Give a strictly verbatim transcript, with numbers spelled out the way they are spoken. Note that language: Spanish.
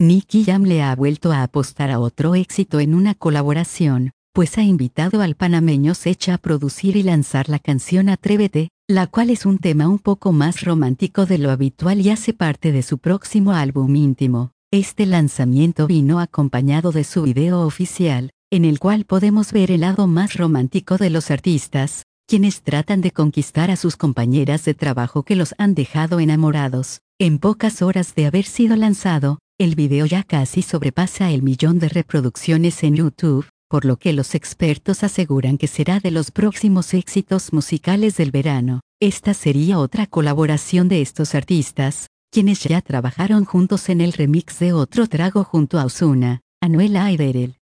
Nicky Jam le ha vuelto a apostar a otro éxito en una colaboración, pues ha invitado al panameño Sech a producir y lanzar la canción Atrévete, la cual es un tema un poco más romántico de lo habitual y hace parte de su próximo álbum íntimo. Este lanzamiento vino acompañado de su video oficial, en el cual podemos ver el lado más romántico de los artistas, quienes tratan de conquistar a sus compañeras de trabajo que los han dejado enamorados. En pocas horas de haber sido lanzado, el video ya casi sobrepasa el millón de reproducciones en YouTube, por lo que los expertos aseguran que será de los próximos éxitos musicales del verano. Esta sería otra colaboración de estos artistas, quienes ya trabajaron juntos en el remix de Otro Trago junto a Ozuna, Anuel A y Darel.